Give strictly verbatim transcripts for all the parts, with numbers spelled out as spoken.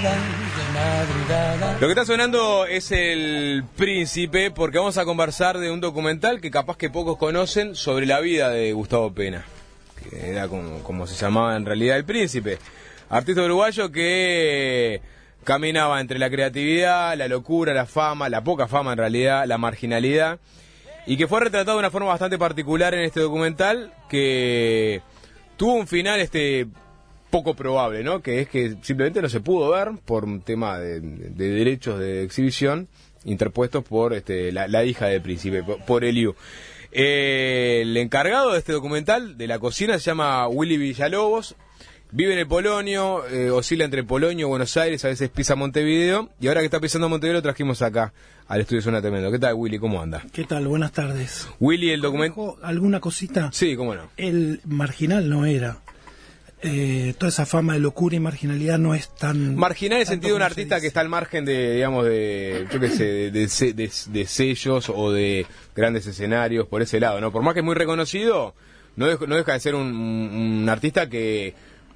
Lo que está sonando es El Príncipe, porque vamos a conversar de un documental que capaz que pocos conocen sobre la vida de Gustavo Pena, que era como, como se llamaba en realidad El Príncipe, artista uruguayo que caminaba entre la creatividad, la locura, la fama, la poca fama en realidad, la marginalidad, y que fue retratado de una forma bastante particular en este documental, que tuvo un final este poco probable, ¿no? Que es que simplemente no se pudo ver por un tema de, de derechos de exhibición interpuestos por este, la, la hija del príncipe, por, por Eliu. Eh, el encargado de este documental, de la cocina, se llama Willy Villalobos. Vive en el Polonio, eh, oscila entre Polonio, Buenos Aires, a veces pisa Montevideo, y ahora que está pisando Montevideo lo trajimos acá al estudio Zona Tremendo. ¿Qué tal, Willy? ¿Cómo anda? ¿Qué tal? Buenas tardes. Willy, el documento... ¿Alguna cosita? Sí, cómo no. El marginal no era. Eh, toda esa fama de locura y marginalidad no es tan... Marginal en el sentido de un artista que está al margen de, digamos, de, yo qué sé, de, de, de, de sellos o de grandes escenarios, por ese lado, ¿no? Por más que es muy reconocido, no deja, no deja de ser un, un artista que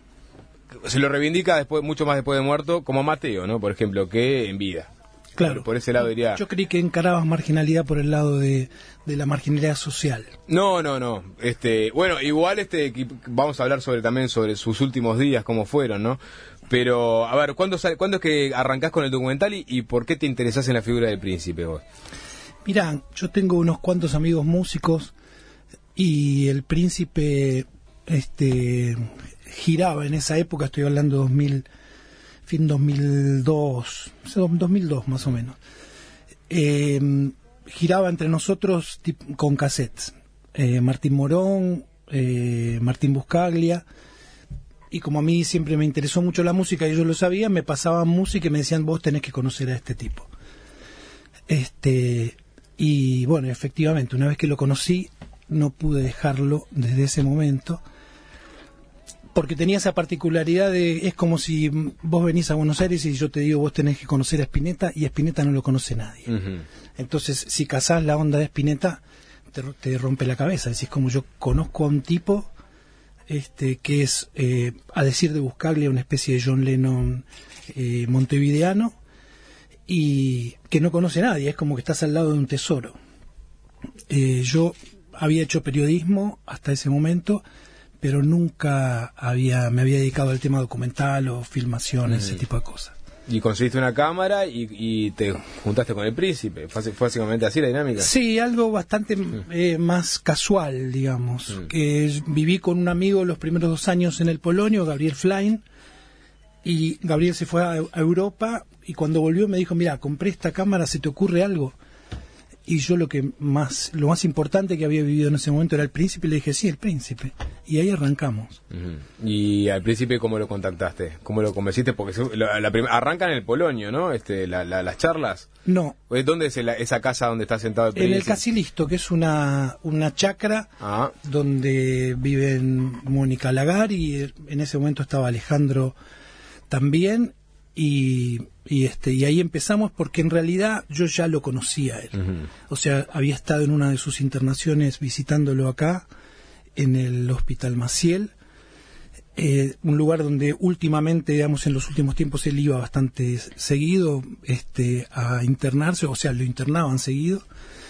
se lo reivindica después, mucho más después de muerto, como Mateo, ¿no? Por ejemplo, que en vida. Claro. Por, por ese lado diría... Yo creí que encarabas marginalidad por el lado de, de la marginalidad social. No, no, no. Este, bueno, igual este vamos a hablar sobre también sobre sus últimos días, cómo fueron, ¿no? Pero, a ver, ¿cuándo, sale, ¿cuándo es que arrancás con el documental y, y por qué te interesás en la figura del príncipe vos? Mirá, yo tengo unos cuantos amigos músicos y el príncipe este giraba en esa época, estoy hablando de dos mil, fin dos mil dos, dos mil dos más o menos. Eh, giraba entre nosotros tip, con cassettes. Eh, Martín Morón, eh, Martín Buscaglia, y como a mí siempre me interesó mucho la música y yo lo sabía, me pasaban música y me decían, vos tenés que conocer a este tipo. Este, y bueno, efectivamente, una vez que lo conocí, no pude dejarlo desde ese momento, porque tenía esa particularidad de, es como si vos venís a Buenos Aires y yo te digo, vos tenés que conocer a Spinetta, y a Spinetta no lo conoce nadie. Uh-huh. Entonces, si cazás la onda de Spinetta, te, te rompe la cabeza. Decís, como yo conozco a un tipo este que es, eh, a decir de Buscaglia, una especie de John Lennon eh, montevideano, y que no conoce a nadie, es como que estás al lado de un tesoro. Eh, yo había hecho periodismo hasta ese momento, pero nunca había me había dedicado al tema documental o filmaciones, mm. ese tipo de cosas. Y conseguiste una cámara y, y te juntaste con el príncipe. ¿Fue, fue básicamente así la dinámica? Sí, algo bastante mm. eh, más casual, digamos. Mm. Que viví con un amigo los primeros dos años en el Polonio, Gabriel Flein, y Gabriel se fue a, a Europa, y cuando volvió me dijo, mira, compré esta cámara, ¿se te ocurre algo? Y yo lo que más lo más importante que había vivido en ese momento era el príncipe, y le dije, sí, el príncipe. Y ahí arrancamos. Uh-huh. ¿Y al príncipe cómo lo contactaste? ¿Cómo lo convenciste? Porque la, la prim- arrancan en el Polonio, ¿no? Este, la, la, las charlas. No. ¿Dónde es la, esa casa donde está sentado el príncipe? En el Casilisto, que es una, una chacra ah. donde viven Mónica Lagar, y en ese momento estaba Alejandro también. Y, y este y ahí empezamos, porque en realidad yo ya lo conocía a él. Uh-huh. O sea, había estado en una de sus internaciones visitándolo acá en el Hospital Maciel, eh, un lugar donde últimamente, digamos, en los últimos tiempos él iba bastante seguido este a internarse, o sea, lo internaban seguido.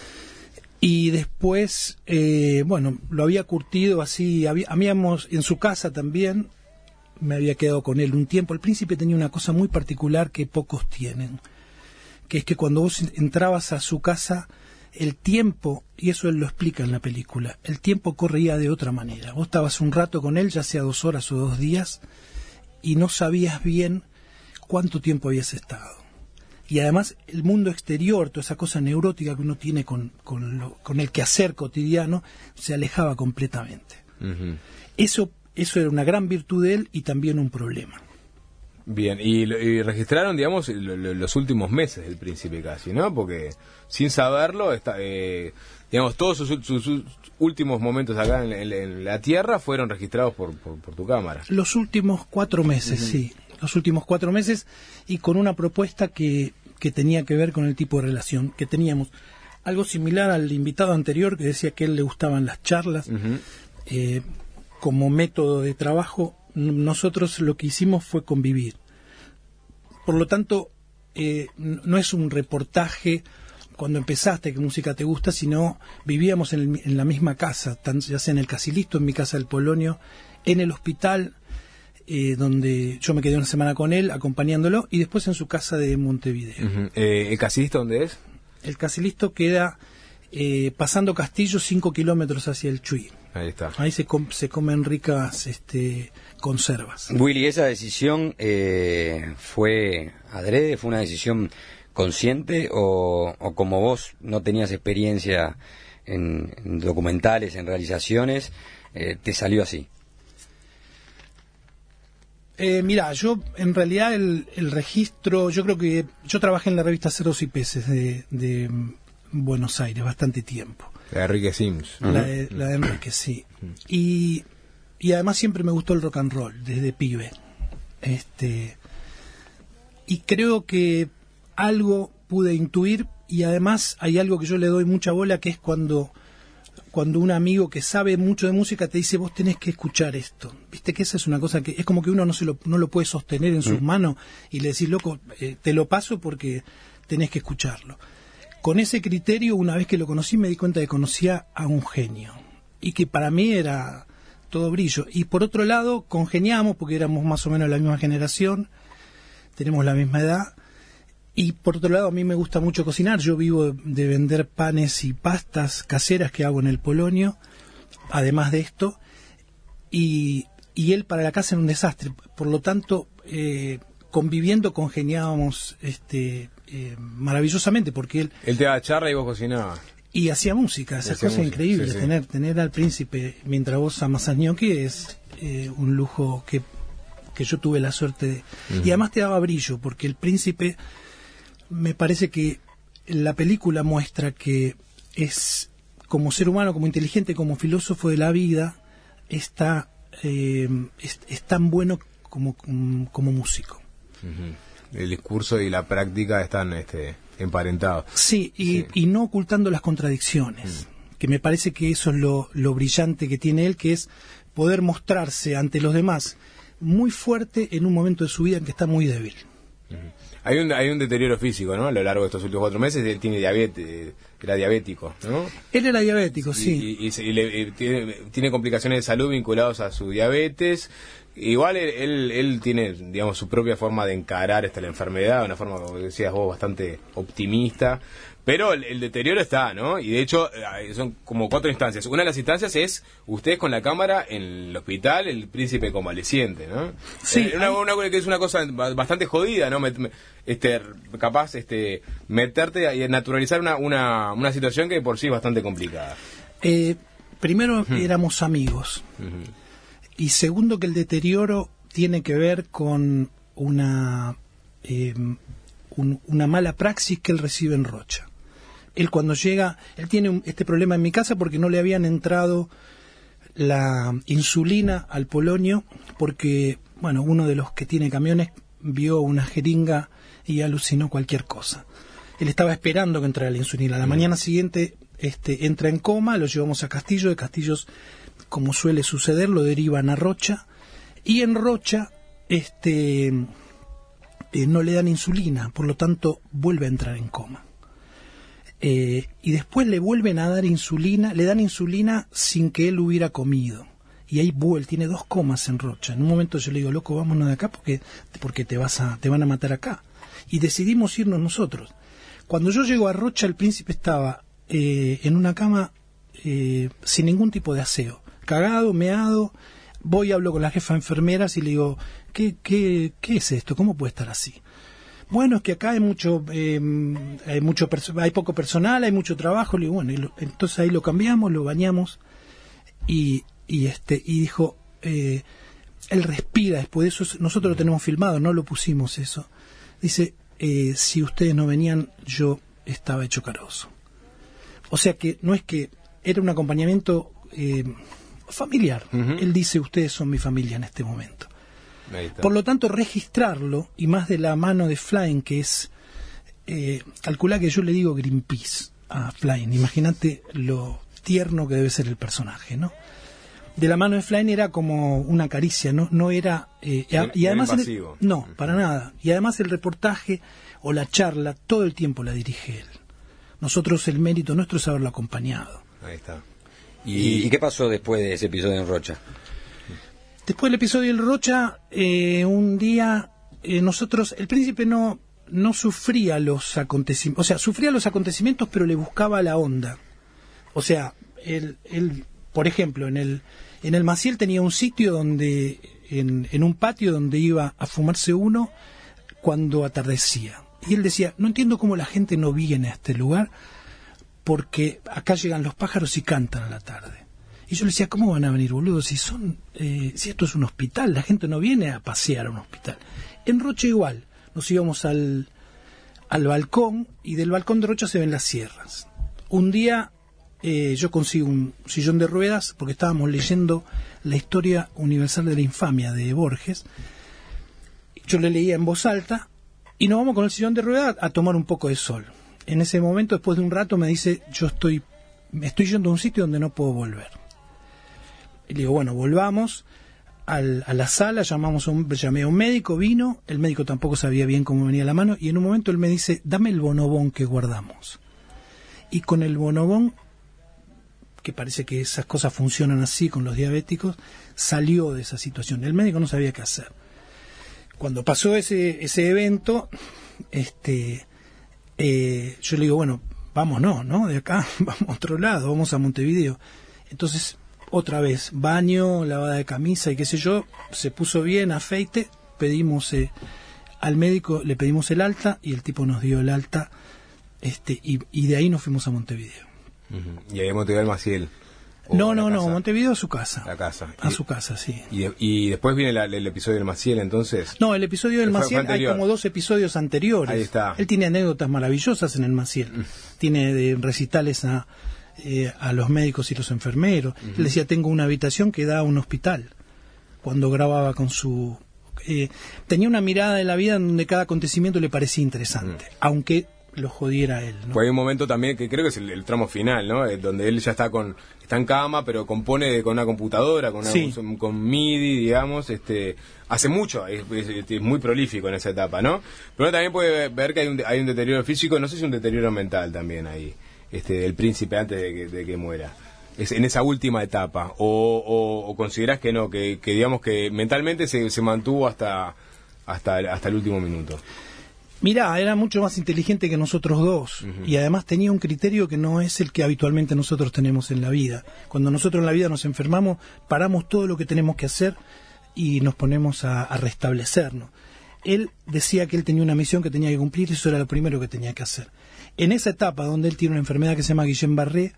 Y después, eh, bueno, lo había curtido así, había, habíamos en su casa también. Me había quedado con él un tiempo. El príncipe tenía una cosa muy particular que pocos tienen, que es que cuando vos entrabas a su casa, el tiempo, y eso él lo explica en la película, el tiempo corría de otra manera. Vos estabas un rato con él, ya sea dos horas o dos días, y no sabías bien cuánto tiempo habías estado. Y además el mundo exterior, toda esa cosa neurótica que uno tiene con, con, lo, con el quehacer cotidiano, se alejaba completamente. Uh-huh. Eso Eso era una gran virtud de él y también un problema. Bien, y, y registraron, digamos, lo, lo, los últimos meses del príncipe casi, ¿no? Porque sin saberlo, está, eh, digamos, todos sus, sus, sus últimos momentos acá en, en, en la Tierra fueron registrados por, por, por tu cámara. Los últimos cuatro meses, uh-huh. sí. Los últimos cuatro meses, y con una propuesta que, que tenía que ver con el tipo de relación que teníamos. Algo similar al invitado anterior, que decía que a él le gustaban las charlas. Uh-huh. Eh... Como método de trabajo, nosotros lo que hicimos fue convivir. por lo tanto, eh, no es un reportaje cuando empezaste, qué música te gusta, sino vivíamos en, el, en la misma casa, tan, ya sea en el Casilisto, en mi casa del Polonio, en el hospital, eh, donde yo me quedé una semana con él, acompañándolo, y después en su casa de Montevideo. Uh-huh. eh, ¿El Casilisto dónde es? El Casilisto queda eh, pasando Castillo, cinco kilómetros hacia el Chuy. Ahí está. Ahí se, com se comen ricas este, conservas. Willy, ¿esa decisión eh, fue adrede, fue una decisión consciente o, o como vos no tenías experiencia en, en documentales, en realizaciones, eh, te salió así? Eh, mira, yo en realidad el, el registro, yo creo que yo trabajé en la revista Cerdos y Peces de, de Buenos Aires bastante tiempo. La de Enrique Sims. La de, la de Enrique, sí. Y, y además siempre me gustó el rock and roll desde pibe. Este, y creo que algo pude intuir, y además hay algo que yo le doy mucha bola, que es cuando cuando un amigo que sabe mucho de música te dice, vos tenés que escuchar esto. Viste que esa es una cosa que es como que uno no se lo, no lo puede sostener en sus mm. manos y le decís, loco, eh, te lo paso porque tenés que escucharlo. Con ese criterio, una vez que lo conocí, me di cuenta de que conocía a un genio y que para mí era todo brillo. Y por otro lado, congeniamos porque éramos más o menos la misma generación, tenemos la misma edad. Y por otro lado, a mí me gusta mucho cocinar. Yo vivo de vender panes y pastas caseras que hago en el Polonio, además de esto. Y, y él para la casa era un desastre. Por lo tanto, eh, conviviendo congeniábamos este, eh, maravillosamente, porque él... Él te daba charla y vos cocinabas. Y hacía música, esas cosas increíbles. Sí, sí. Tener, tener al príncipe mientras vos amasás ñoqui es eh, un lujo que, que yo tuve la suerte de... Uh-huh. Y además te daba brillo, porque el príncipe... Me parece que la película muestra que es, como ser humano, como inteligente, como filósofo de la vida, está eh, es, es tan bueno como, como, como músico. Uh-huh. El discurso y la práctica están este, emparentados. Sí, y, sí. y no ocultando las contradicciones, uh-huh. que me parece que eso es lo, lo brillante que tiene él, que es poder mostrarse ante los demás muy fuerte en un momento de su vida en que está muy débil. Uh-huh. Hay un, hay un deterioro físico, ¿no? A lo largo de estos últimos cuatro meses, él tiene diabetes, era diabético, ¿no? Él era diabético, sí. Y, y, y, y le, y tiene, tiene complicaciones de salud vinculadas a su diabetes. Igual él, él, él tiene, digamos, su propia forma de encarar esta la enfermedad, una forma, como decías vos, bastante optimista. Pero el, el deterioro está, ¿no? Y de hecho, son como cuatro instancias. Una de las instancias es ustedes con la cámara en el hospital, el príncipe convaleciente, ¿no? Sí. Eh, una, una, que es una cosa bastante jodida, ¿no? Me, me, este, capaz este, meterte y naturalizar una, una, una situación que por sí es bastante complicada. Eh, primero, uh-huh. éramos amigos. Uh-huh. Y segundo, que el deterioro tiene que ver con una, eh, un, una mala praxis que él recibe en Rocha. Él cuando llega, él tiene un, este problema en mi casa porque no le habían entrado la insulina al Polonio porque, bueno, uno de los que tiene camiones vio una jeringa y alucinó cualquier cosa. Él estaba esperando que entrara la insulina. La mm. mañana siguiente este, entra en coma, lo llevamos a Castillo, de Castillos, como suele suceder, lo derivan a Rocha, y en Rocha este, eh, no le dan insulina, por lo tanto vuelve a entrar en coma. Eh, y después le vuelven a dar insulina, le dan insulina sin que él hubiera comido. Y ahí vuelve, tiene dos comas en Rocha. En un momento yo le digo, loco, vámonos de acá porque, porque te, vas a, te van a matar acá. Y decidimos irnos nosotros. Cuando yo llego a Rocha, el príncipe estaba eh, en una cama eh, sin ningún tipo de aseo. Cagado, meado. Voy, hablo con la jefa de enfermeras y le digo, ¿qué, qué, qué es esto? ¿Cómo puede estar así? Bueno, es que acá hay mucho, eh, hay mucho, hay poco personal, hay mucho trabajo. Le digo, bueno, y lo, entonces ahí lo cambiamos, lo bañamos y, y este y dijo, eh, él respira después de eso. Nosotros lo tenemos filmado, no lo pusimos eso. Dice, eh, si ustedes no venían, yo estaba hecho carozo. O sea que no es que era un acompañamiento eh, familiar. Uh-huh. Él dice, ustedes son mi familia en este momento. Por lo tanto, registrarlo, y más de la mano de Flying, que es, eh, calcula que yo le digo Greenpeace a Flying, imagínate lo tierno que debe ser el personaje, ¿no? de la mano de Flaine era como una caricia, no no era eh, el, y además el, no, para nada. Y además el reportaje o la charla todo el tiempo la dirige él. Nosotros, el mérito nuestro es haberlo acompañado. Ahí está. ¿Y, ¿Y qué pasó después de ese episodio en Rocha? Después del episodio en Rocha, eh, un día eh, nosotros, el príncipe no no sufría los acontecimientos, o sea, sufría los acontecimientos, pero le buscaba la onda. O sea, él, él por ejemplo, en el en el Maciel tenía un sitio donde, en, en un patio donde iba a fumarse uno cuando atardecía. Y él decía, no entiendo cómo la gente no viene a este lugar, porque acá llegan los pájaros y cantan a la tarde. Y yo le decía, ¿cómo van a venir, boludo? Si son, eh, si esto es un hospital, la gente no viene a pasear a un hospital. En Rocha igual, nos íbamos al, al balcón, y del balcón de Rocha se ven las sierras. Un día eh, yo consigo un sillón de ruedas, porque estábamos leyendo la historia universal de la infamia de Borges. Yo le leía en voz alta, y nos vamos con el sillón de ruedas a tomar un poco de sol. En ese momento, después de un rato, me dice, yo estoy, me estoy yendo a un sitio donde no puedo volver. Y le digo, bueno, volvamos al, a la sala, llamamos a un, llamé a un médico, vino, el médico tampoco sabía bien cómo venía la mano, y en un momento él me dice, dame el bonobón que guardamos. Y con el bonobón, que parece que esas cosas funcionan así con los diabéticos, salió de esa situación. El médico no sabía qué hacer. Cuando pasó ese, ese evento, este, eh, yo le digo, bueno, vámonos, ¿no? De acá, vamos a otro lado, vamos a Montevideo. Entonces, otra vez, baño, lavada de camisa y qué sé yo, se puso bien, afeite, pedimos eh, al médico, le pedimos el alta y el tipo nos dio el alta, este, y, y de ahí nos fuimos a Montevideo. Uh-huh. Y ahí en Montevideo al Maciel. No, no, no, Montevideo a su casa. La casa. A y, su casa, sí. Y, y después viene la, el episodio del Maciel, entonces. No, el episodio del Maciel, hay como dos episodios anteriores. Ahí está. Él tiene anécdotas maravillosas en el Maciel. Mm. Tiene de recitales a, eh, a los médicos y los enfermeros. Uh-huh. Él decía, tengo una habitación que da a un hospital. Cuando grababa con su... Eh, tenía una mirada de la vida en donde cada acontecimiento le parecía interesante, uh-huh. aunque lo jodiera él, ¿no? Pues hay un momento también que creo que es el, el tramo final, ¿no? Eh, donde él ya está con está en cama, pero compone de, con una computadora, con, una, sí. con, con M I D I, digamos, este hace mucho, es, es, es muy prolífico en esa etapa, ¿no? Pero uno también puede ver que hay un, hay un deterioro físico, no sé si un deterioro mental también ahí, este del príncipe antes de que, de que muera. Es en esa última etapa, o, o, o considerás que no, que, que digamos que mentalmente se, se mantuvo hasta hasta hasta el último minuto. Mirá, era mucho más inteligente que nosotros dos, uh-huh. y además tenía un criterio que no es el que habitualmente nosotros tenemos en la vida. Cuando nosotros en la vida nos enfermamos, paramos todo lo que tenemos que hacer y nos ponemos a, a restablecernos. Él decía que él tenía una misión que tenía que cumplir, y eso era lo primero que tenía que hacer. En esa etapa donde él tiene una enfermedad que se llama Guillain-Barré,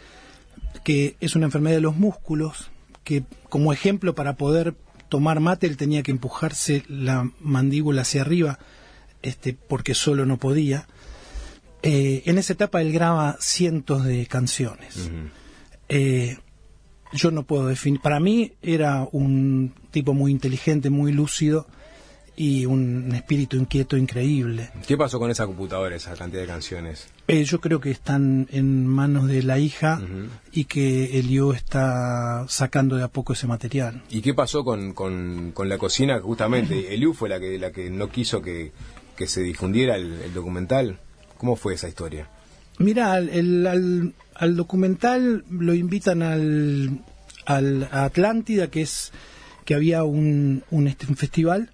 que es una enfermedad de los músculos, que como ejemplo para poder tomar mate él tenía que empujarse la mandíbula hacia arriba, este, porque solo no podía. Eh, en esa etapa él graba cientos de canciones. Uh-huh. Eh, yo no puedo definir. Para mí era un tipo muy inteligente, muy lúcido y un espíritu inquieto increíble. ¿Qué pasó con esa computadora, esa cantidad de canciones? Eh, yo creo que están en manos de la hija, uh-huh. y que Eliú está sacando de a poco ese material. ¿Y qué pasó con, con, con la cocina? Justamente, uh-huh. Eliú fue la que, la que no quiso que que se difundiera el, el documental. ¿Cómo fue esa historia? Mira, el, el, al, al documental lo invitan al, al a Atlántida, que es que había un, un, este, un festival,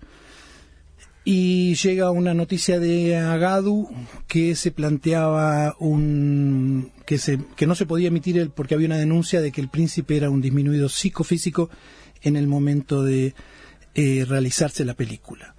y llega una noticia de Agadu que se planteaba un que se que no se podía emitir el, porque había una denuncia de que el príncipe era un disminuido psicofísico en el momento de eh, realizarse la película.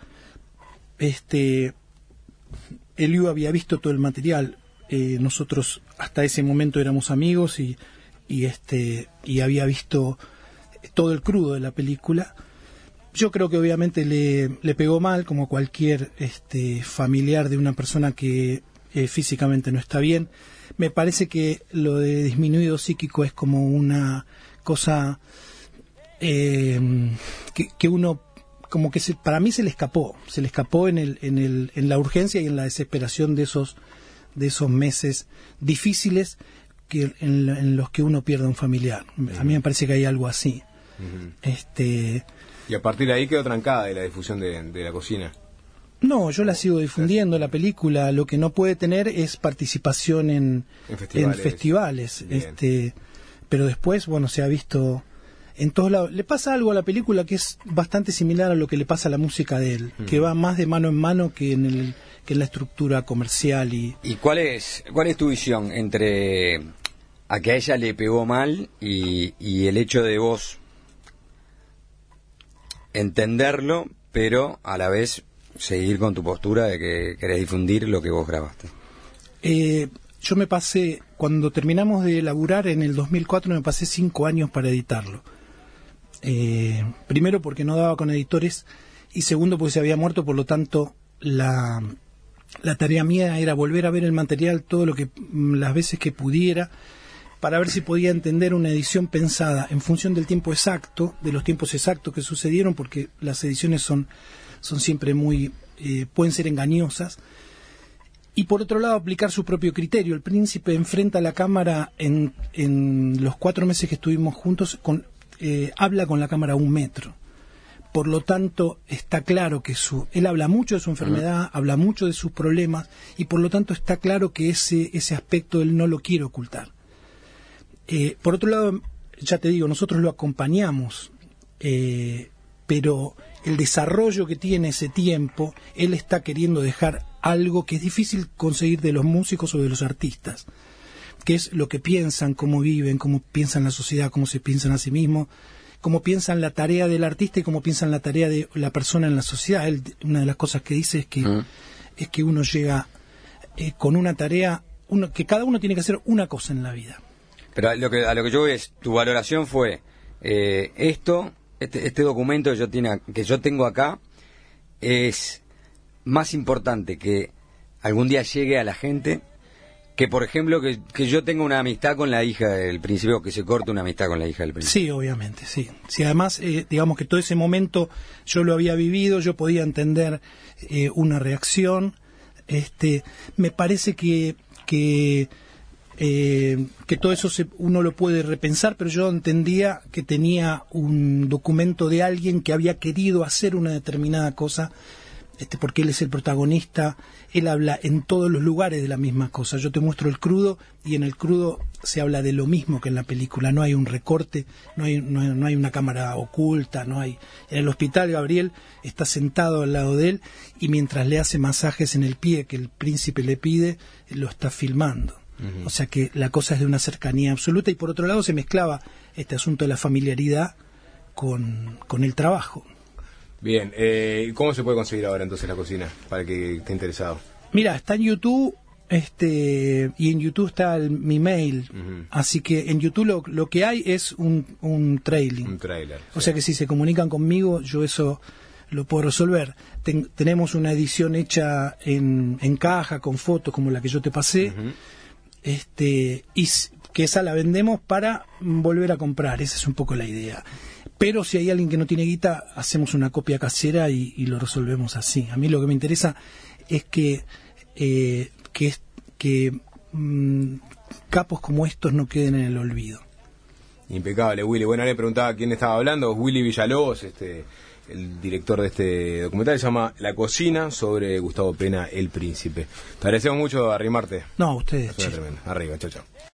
Este, Eliú había visto todo el material, eh, nosotros hasta ese momento éramos amigos y, y este y había visto todo el crudo de la película. Yo creo que obviamente le, le pegó mal, como cualquier este familiar de una persona que eh, físicamente no está bien. Me parece que lo de disminuido psíquico es como una cosa eh, que, que uno como que se, para mí se le escapó, se le escapó en el, en el, en la urgencia y en la desesperación de esos, de esos meses difíciles que, en, en los que uno pierde a un familiar. A mí me parece que hay algo así. Uh-huh. Este, y a partir de ahí quedó trancada de la difusión de, de la cocina. No, yo la sigo difundiendo, la película. Lo que no puede tener es participación en, en festivales. En festivales este, pero después, bueno, se ha visto en todos lados. Le pasa algo a la película que es bastante similar a lo que le pasa a la música de él, uh-huh. que va más de mano en mano que en el que en la estructura comercial. ¿Y, ¿Y cuál es cuál es tu visión entre a que a ella le pegó mal y, y el hecho de vos entenderlo, pero a la vez seguir con tu postura de que querés difundir lo que vos grabaste? Eh, yo me pasé, cuando terminamos de laburar en el dos mil cuatro, me pasé cinco años para editarlo. Eh, primero porque no daba con editores y segundo porque se había muerto, por lo tanto la, la tarea mía era volver a ver el material todo lo que las veces que pudiera para ver si podía entender una edición pensada en función del tiempo exacto, de los tiempos exactos que sucedieron, porque las ediciones son son siempre muy, eh, pueden ser engañosas, y por otro lado aplicar su propio criterio. El Príncipe enfrenta a la cámara en, en los cuatro meses que estuvimos juntos, con, eh, habla con la cámara a un metro, por lo tanto está claro que su, él habla mucho de su enfermedad, uh-huh. habla mucho de sus problemas, y por lo tanto está claro que ese, ese aspecto él no lo quiere ocultar. Eh, por otro lado, ya te digo, nosotros lo acompañamos, eh, pero el desarrollo que tiene ese tiempo, él está queriendo dejar algo que es difícil conseguir de los músicos o de los artistas, que es lo que piensan, cómo viven, cómo piensan la sociedad, cómo se piensan a sí mismos, cómo piensan la tarea del artista y cómo piensan la tarea de la persona en la sociedad. Él, una de las cosas que dice es que, uh-huh. es que uno llega eh, con una tarea, uno, que cada uno tiene que hacer una cosa en la vida. Pero a lo que, a lo que yo voy es, tu valoración fue, eh, esto... Este, este documento que yo, tiene, que yo tengo acá es más importante que algún día llegue a la gente que, por ejemplo, que, que yo tenga una amistad con la hija del príncipe o que se corte una amistad con la hija del príncipe. Sí, obviamente, sí. Si además, eh, digamos que todo ese momento yo lo había vivido, yo podía entender eh, una reacción. Este, me parece que... que Eh, que todo eso se, uno lo puede repensar, pero yo entendía que tenía un documento de alguien que había querido hacer una determinada cosa, este, porque él es el protagonista, él habla en todos los lugares de la misma cosa. Yo te muestro el crudo y en el crudo se habla de lo mismo que en la película, no hay un recorte, no hay, no hay, no hay una cámara oculta, no hay. En el hospital Gabriel está sentado al lado de él y mientras le hace masajes en el pie que el príncipe le pide, lo está filmando. Uh-huh. O sea que la cosa es de una cercanía absoluta y por otro lado se mezclaba este asunto de la familiaridad con, con el trabajo. Bien, eh, ¿cómo se puede conseguir ahora entonces la cocina para el que esté interesado? Mira, está en YouTube este y en YouTube está el, mi mail, uh-huh. así que en YouTube lo, lo que hay es un, un trailing. Un trailer. O sí. sea que si se comunican conmigo, yo eso lo puedo resolver. Ten, tenemos una edición hecha en, en caja, con fotos como la que yo te pasé. Uh-huh. Este, y que esa la vendemos para volver a comprar, esa es un poco la idea. Pero si hay alguien que no tiene guita, hacemos una copia casera y, y lo resolvemos así. A mí lo que me interesa es que eh, que, que mmm, capos como estos no queden en el olvido. Impecable, Willy. Bueno, le preguntaba quién estaba hablando, Willy Villalobos, este, el director de este documental, se llama La Cocina, sobre Gustavo Pena, el Príncipe. Te agradecemos mucho arrimarte. No, ustedes. Arriba, chao, chao.